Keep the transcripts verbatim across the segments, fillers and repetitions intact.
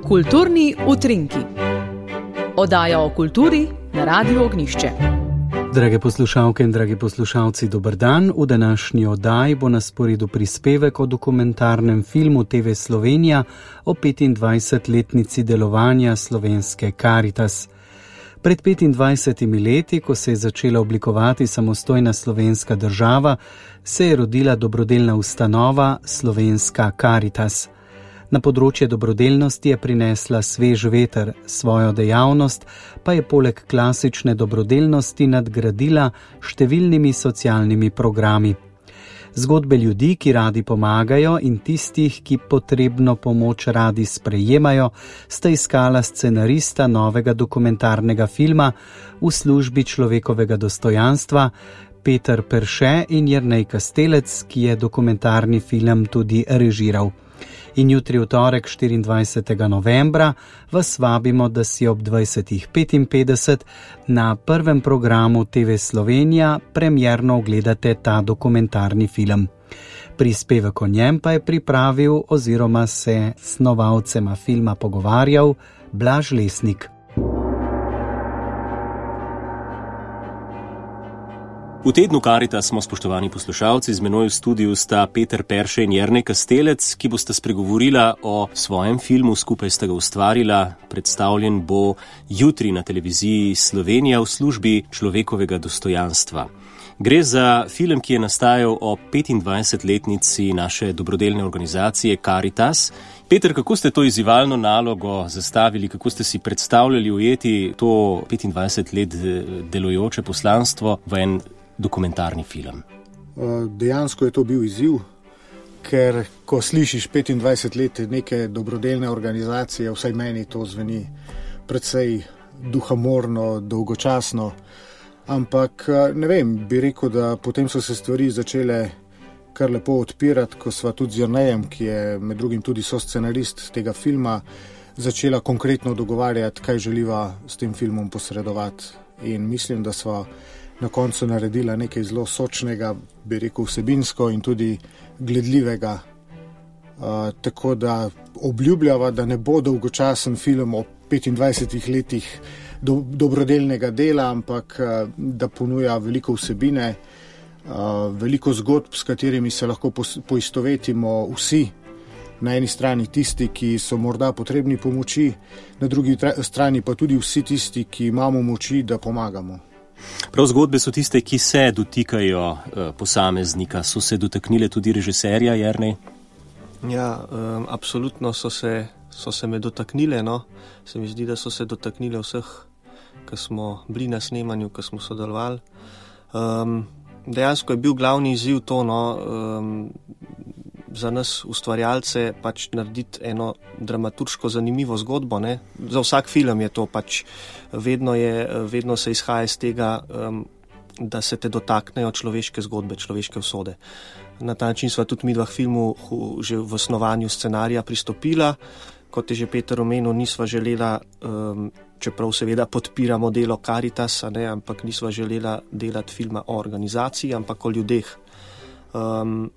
Kulturni utrinki. Oddaja o kulturi na Radiu Ognjišče. Drage poslušalke in dragi poslušalci, dober dan. V današnji oddaji bo na sporedu prispevek o dokumentarnem filmu T V Slovenija o petindvajsetletnici delovanja slovenske Karitas. Pred petindvajsetimi leti, ko se je začela oblikovati samostojna slovenska država, se je rodila dobrodelna ustanova Slovenska Karitas. Na področje dobrodelnosti je prinesla svež veter, svojo dejavnost pa je poleg klasične dobrodelnosti nadgradila številnimi socialnimi programi. Zgodbe ljudi, ki radi pomagajo, in tistih, ki potrebno pomoč radi sprejemajo, sta iskala scenarista novega dokumentarnega filma v službi človekovega dostojanstva Peter Perše in Jernej Kastelec, ki je dokumentarni film tudi režiral. In jutri v torek štiriindvajsetega novembra vas vabimo, da si ob dvajsetih petinpetdeset na prvem programu T V Slovenija premierno ogledate ta dokumentarni film. Prispevek o njem pa je pripravil oziroma se s snovalcema filma pogovarjal Blaž Lesnik. V tednu Karitas smo, spoštovani poslušalci, z menoj v studiu sta Peter Perše in Jernej Kastelec, ki bosta spregovorila o svojem filmu, skupaj sta ga ustvarila. Predstavljen bo jutri na televiziji Slovenija v službi človekovega dostojanstva. Gre za film, ki je nastajal o petindvajsetletnici naše dobrodelne organizacije Karitas. Peter, kako ste to izzivalno nalogo zastavili, kako ste si predstavljali ujeti to petindvajset let delujoče poslanstvo v en dokumentarni film? Dejansko je to bil izziv, ker ko slišiš petindvajset let neke dobrodelne organizacije, vsaj meni to zveni precej duhamorno, dolgočasno, ampak ne vem, bi rekel, da potem so se stvari začele kar lepo odpirati, ko sva tudi z Jernejem, ki je med drugim tudi soscenarist tega filma, začela konkretno dogovarjati, kaj želiva s tem filmom posredovati. In mislim, da sva na koncu naredila nekaj zelo sočnega, bi rekel vsebinsko in tudi gledljivega. Uh, tako da obljubljava, da ne bo dolgočasen film o petindvajsetih letih do, dobrodelnega dela, ampak uh, da ponuja veliko vsebine, uh, veliko zgodb, s katerimi se lahko poistovetimo vsi. Na eni strani tisti, ki so morda potrebni pomoči, na drugi strani pa tudi vsi tisti, ki imamo moči, da pomagamo. Prav zgodbe so tiste, ki se dotikajo uh, posameznika. So se dotaknile tudi režiserja, Jernej? Ja, um, absolutno so se, so se me dotaknile. No. Se mi zdi, da so se dotaknile vseh, ki smo bili na snemanju, ki smo sodelovali. Um, dejansko je bil glavni izziv to, no, um, za nas ustvarjalce pač narediti eno dramaturško zanimivo zgodbo. Ne? Za vsak film je to pač, vedno, je, vedno se izhaja iz tega, um, da se te dotaknejo človeške zgodbe, človeške usode. Na ta način sva tudi midva k filmu že v snovanju scenarija pristopila. Kot je že Peter omenil, nisva želela, um, čeprav seveda podpiramo delo Karitasa, ne, ampak nisva želela delati filma o organizaciji, ampak o ljudeh. Um,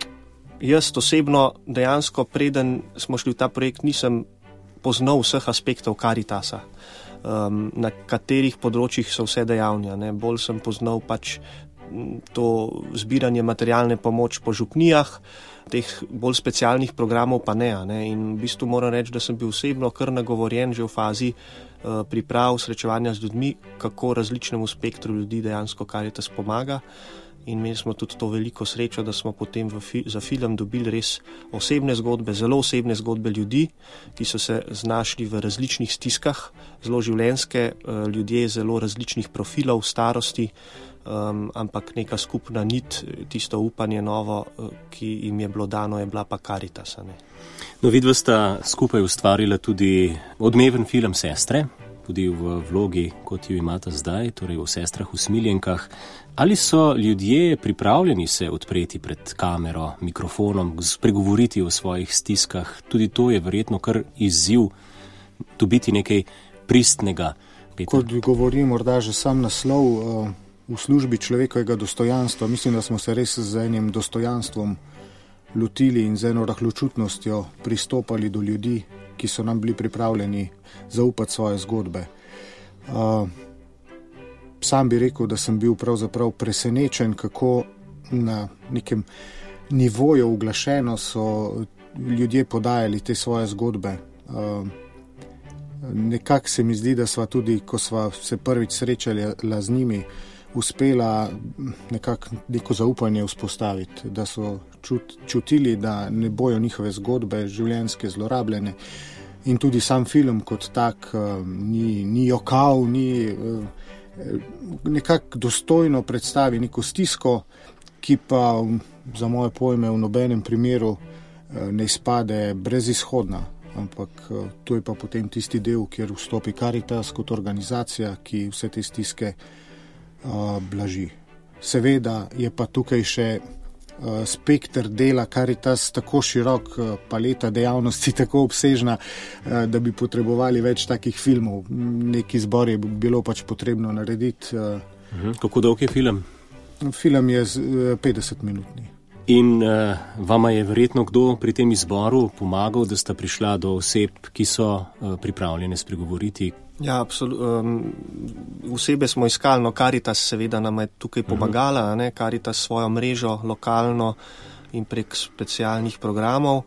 Jaz osebno dejansko, preden smo šli v ta projekt, nisem poznal vseh aspektov Karitasa, um, na katerih področjih so vse dejavni. Ne. Bolj sem poznal pač to zbiranje materialne pomoč po župnijah, teh bolj specialnih programov pa ne, ne. In v bistvu moram reči, da sem bil osebno kar nagovorjen že v fazi uh, priprav, srečevanja z ljudmi, kako različnemu spektru ljudi dejansko Karitas pomaga. In imeli smo tudi to veliko srečo, da smo potem v fi- za film dobili res osebne zgodbe, zelo osebne zgodbe ljudi, ki so se znašli v različnih stiskah, zelo življenjske, ljudje zelo različnih profilov, starosti, um, ampak neka skupna nit, tisto upanje novo, ki jim je bilo dano, je bila pa Karitas. Ne? No, vidva sta skupaj ustvarila tudi odmeven film Sestre, tudi v vlogi, kot jo imata zdaj, torej o sestrah usmiljenkah. Ali so ljudje pripravljeni se odpreti pred kamero, mikrofonom, spregovoriti o svojih stiskah? Tudi to je verjetno kar izziv, dobiti nekaj pristnega. Peter. Kot govori morda že sam naslov, v službi človekovega dostojanstva, mislim, da smo se res z enim dostojanstvom lotili in z eno rahločutnostjo pristopali do ljudi, ki so nam bili pripravljeni zaupati svoje zgodbe. Uh, sam bi rekel, da sem bil pravzaprav presenečen, kako na nekem nivoju uglašeno so ljudje podajali te svoje zgodbe. Uh, nekako se mi zdi, da sva tudi, ko sva se prvič srečali z njimi, uspela nekako neko zaupanje vzpostaviti, da so čut, čutili, da ne bojo njihove zgodbe življenjske zlorabljene. In tudi sam film kot tak uh, ni, ni jokav, ni uh, nekako dostojno predstavi neko stisko, ki pa za moje pojme v nobenem primeru uh, ne izpade brezizhodna. Ampak uh, to je pa potem tisti del, kjer vstopi Karitas kot organizacija, ki vse te stiske uh, blaži. Seveda je pa tukaj še spekter dela Karitas tako širok, paleta dejavnosti tako obsežna, da bi potrebovali več takih filmov. Neki zbor je bilo pač potrebno narediti. Kako dolg je film? Film je petdeset minutni. In uh, vama je verjetno kdo pri tem izboru pomagal, da sta prišla do oseb, ki so uh, pripravljene spregovoriti? Ja, absolutno. Um, osebe smo iskali, no Karitas seveda nam je tukaj pomagala, uh-huh. ne? Karitas svojo mrežo lokalno in prek specialnih programov.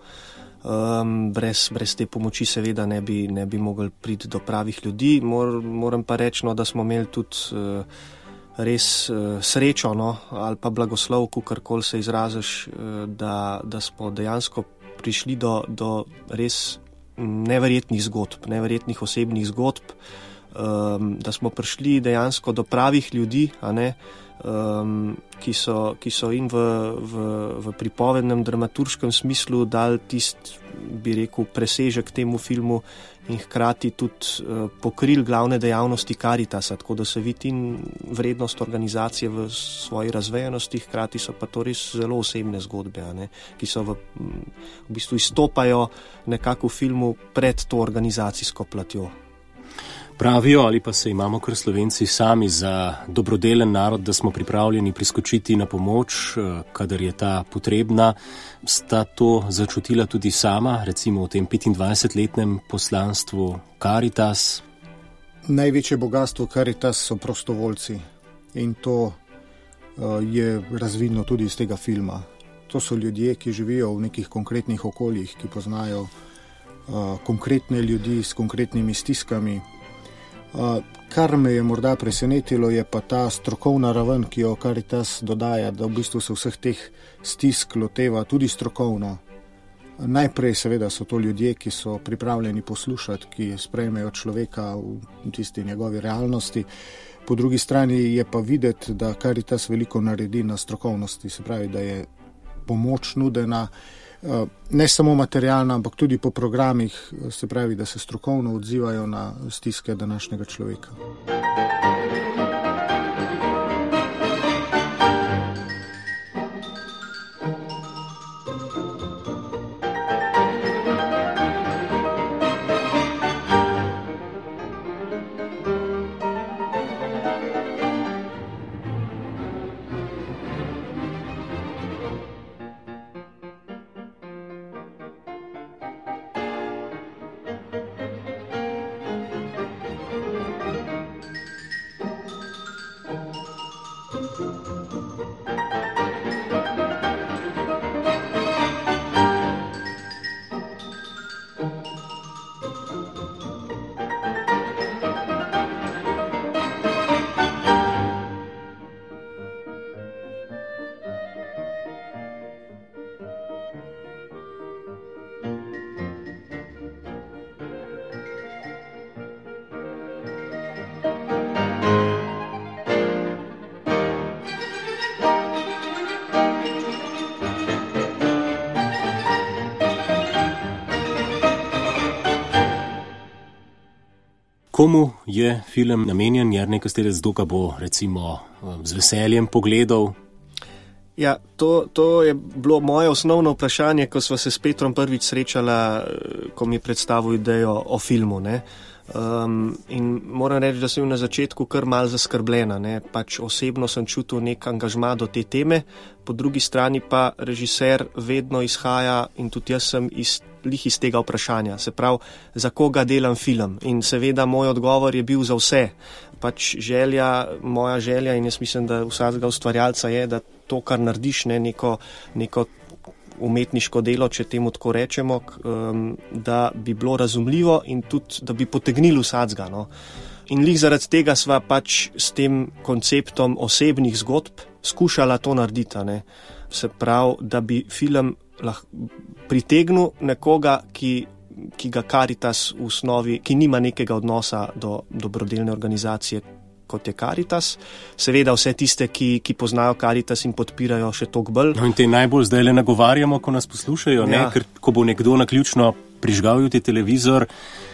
Um, brez, brez te pomoči seveda ne bi, ne bi mogli priti do pravih ljudi. Mor, moram pa reči, no, da smo imeli tudi uh, res uh, srečo, no, ali pa blagoslov, kakorkoli se izraziš, uh, da, da smo dejansko prišli do, do res neverjetnih zgodb, neverjetnih osebnih zgodb, um, da smo prišli dejansko do pravih ljudi, a ne, um, ki, so, ki so in v, v, v pripovednem dramaturškem smislu dali tist, bi rekel, presežek temu filmu in hkrati tudi uh, pokrili glavne dejavnosti Karitasa, tako da se vidi in vrednost organizacije v svoji razvejanosti, hkrati so pa to res zelo osebne zgodbe, a ne, ki so v, v bistvu izstopajo nekako v filmu pred to organizacijsko platjo. Pravijo, ali pa se imamo kar Slovenci sami za dobrodelen narod, da smo pripravljeni priskočiti na pomoč, kadar je ta potrebna. Sta to začutila tudi sama, recimo v tem petindvajsetletnem poslanstvu Karitas? Največje bogatstvo Karitas so prostovoljci in to uh, je razvidno tudi iz tega filma. To so ljudje, ki živijo v nekih konkretnih okoljih, ki poznajo uh, konkretne ljudi s konkretnimi stiskami. Uh, kar me je morda presenetilo, je pa ta strokovna raven, ki jo Karitas dodaja, da v bistvu se vseh teh stisk loteva tudi strokovno. Najprej seveda so to ljudje, ki so pripravljeni poslušati, ki sprejmejo človeka v tisti njegovi realnosti. Po drugi strani je pa videti, da Karitas veliko naredi na strokovnosti, se pravi, da je pomoč nudena, ne samo materialna, ampak tudi po programih, se pravi, da se strokovno odzivajo na stiske današnjega človeka. Komu je film namenjen? Jernej Kastelec, kdo ga bo recimo z veseljem pogledal? Ja, to, to je bilo moje osnovno vprašanje, ko sva se s Petrom prvič srečala, ko mi je predstavil idejo o filmu, ne. Um, in moram reči, da sem na začetku kar malo zaskrbljena. Ne? Pač osebno sem čutil nek angažma do te teme, po drugi strani pa režiser vedno izhaja in tudi jaz sem iz, lih iz tega vprašanja. Se pravi, za koga delam film? In seveda moj odgovor je bil za vse. Pač želja, moja želja in jaz mislim, da vsakega ustvarjalca je, da to, kar narediš, ne, neko, neko umetniško delo, če temu tako rečemo, da bi bilo razumljivo in tudi, da bi potegnili vsakega. No. In lih zaradi tega sva pač s tem konceptom osebnih zgodb skušala to narediti. Ne. Se pravi, da bi film lahko pritegnil nekoga, ki, ki ga Karitas v osnovi, ki nima nekega odnosa do dobrodelne organizacije, kot je Karitas. Seveda vse tiste, ki, ki poznajo Karitas in podpirajo še toliko bolj. No in te najbolj zdaj le nagovarjamo, ko nas poslušajo, ja. Ne? Ker ko bo nekdo naključno prižgal jutri televizor,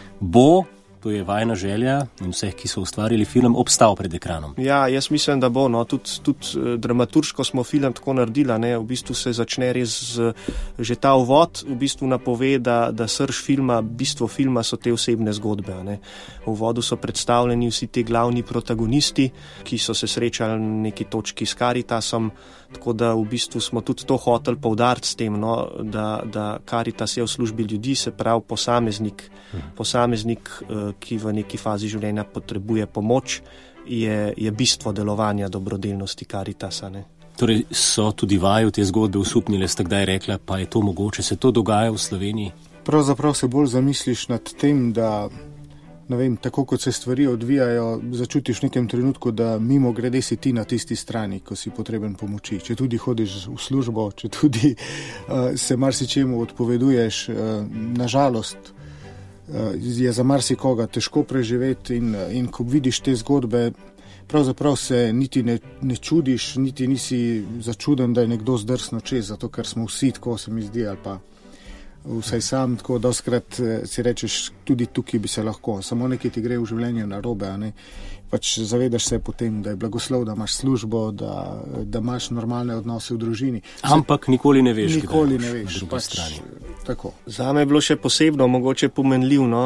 bo, to je vajna želja in vseh, ki so ustvarili film, obstal pred ekranom. Ja, jaz mislim, da bo. No. Tudi, tudi dramaturško smo film tako naredili. Ne. V bistvu se začne res z, že ta uvod, v bistvu napove, da, da srž filma, bistvo filma so te osebne zgodbe. Ne. V uvodu so predstavljeni vsi ti glavni protagonisti, ki so se srečali na neki točki s Karitasom, tako da v bistvu smo tudi to hoteli poudariti s tem, no, da, da Karitas je v službi ljudi, se pravi posameznik, posameznik, ki v neki fazi življenja potrebuje pomoč, je, je bistvo delovanja dobrodelnosti Karitasa. Ne. Torej so tudi vaju te zgodbe usupnile, ste kdaj rekla, pa je to mogoče, se to dogaja v Sloveniji? Pravzaprav se bolj zamisliš nad tem, da ne vem, tako kot se stvari odvijajo, začutiš v nekem trenutku, da mimo grede si ti na tisti strani, ko si potreben pomoči. Če tudi hodiš v službo, če tudi uh, se marsičemu odpoveduješ, uh, nažalost uh, je za marsikoga težko preživeti in, in ko vidiš te zgodbe, pravzaprav se niti ne, ne čudiš, niti nisi začuden, da je nekdo zdrsno čez, zato ker smo vsi tako, se mi zdi, ali pa vsaj sam, tako doskrat si rečeš, tudi tukaj bi se lahko, samo nekaj ti gre v življenju narobe, a ne? Pač zavedaš se potem, da je blagoslov, da imaš službo, da, da imaš normalne odnose v družini. Ampak nikoli ne veš, nikoli ne veš, na drugi pač, strani. Tako. Zame je bilo še posebno, mogoče pomenljiv, no,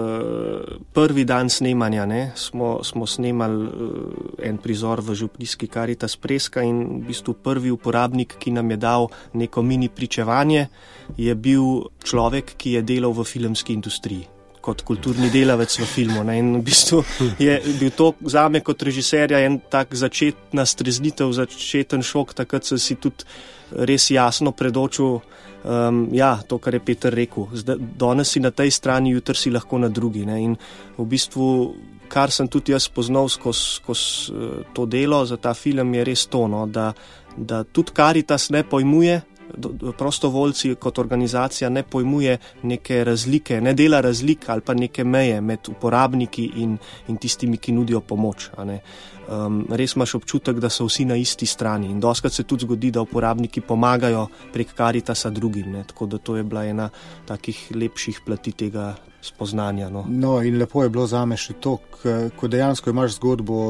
prvi dan snemanja, ne, smo, smo snemali en prizor v župnijski Karitas Preska in v bistvu prvi uporabnik, ki nam je dal neko mini pričevanje, je bil človek, ki je delal v filmski industriji kot kulturni delavec v filmu. Ne? In v bistvu je bil to zame kot režiserja en tak začetna streznitev, začeten šok, takrat sem si tudi res jasno predočil um, ja, to, kar je Peter rekel. Zdaj, danes si na tej strani, jutri si lahko na drugi. Ne? In v bistvu, kar sem tudi jaz spoznal skozi skos, uh, to delo za ta film, je res to, no? da, da tudi Karitas ne pojmuje, prostovoljci kot organizacija ne pojmuje neke razlike, ne dela razlik ali pa neke meje med uporabniki in, in tistimi, ki nudijo pomoč. A ne. Um, res imaš občutek, da so vsi na isti strani in doskrat se tudi zgodi, da uporabniki pomagajo prek Karitasa drugim. Ne. Tako da to je bila ena takih lepših plati tega spoznanja. No, no in lepo je bilo zame še to, ko dejansko imaš zgodbo,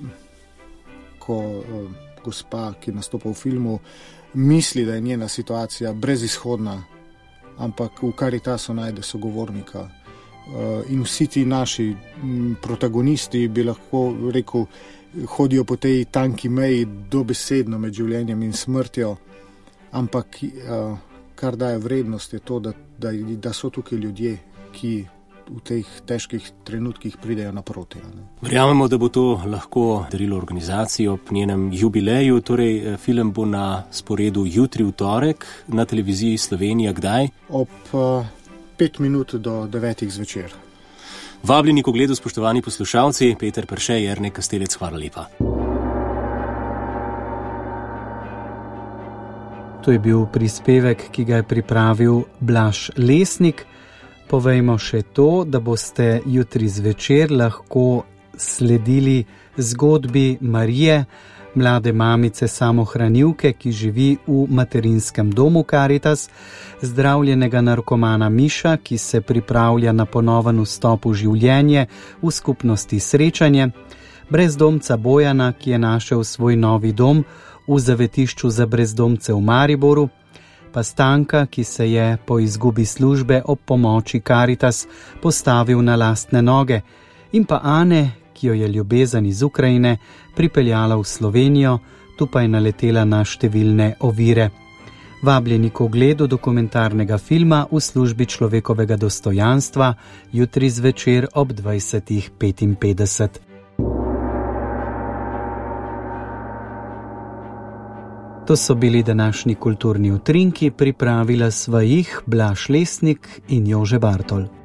ko uh, gospa, ki nastopa v filmu, misli, da je njena situacija brezizhodna, ampak v Karitasu najde sogovornika. In vsi ti naši protagonisti, bi lahko rekel, hodijo po tej tanki meji dobesedno med življenjem in smrtjo, ampak kar daje vrednost je to, da, da, da so tukaj ljudje, ki v teh težkih trenutkih pridejo naproti. Verjamemo, da bo to lahko darilo organizaciji ob njenem jubileju. Torej, film bo na sporedu jutri v torek na televiziji Slovenija. Kdaj? Ob uh, pet minut do devetih zvečer. Vabljeni k ogledu, spoštovani poslušalci. Peter Perše, Jernej Kastelec, hvala lepa. To je bil prispevek, ki ga je pripravil Blaž Lesnik. Povejmo še to, da boste jutri zvečer lahko sledili zgodbi Marije, mlade mamice samohranilke, ki živi v materinskem domu Karitas, zdravljenega narkomana Miša, ki se pripravlja na ponoven vstop v življenje v skupnosti Srečanje, brezdomca Bojana, ki je našel svoj novi dom v zavetišču za brezdomce v Mariboru, pa Stanka, ki se je po izgubi službe ob pomoči Karitas postavil na lastne noge, in pa Ane, ki jo je ljubezen iz Ukrajine pripeljala v Slovenijo, tu pa je naletela na številne ovire. Vabljeni k ogledu dokumentarnega filma V službi človekovega dostojanstva jutri zvečer ob dvajsetih petinpetdeset. To so bili današnji kulturni utrinki, pripravila sva jih Blaž Lesnik in Jože Bartol.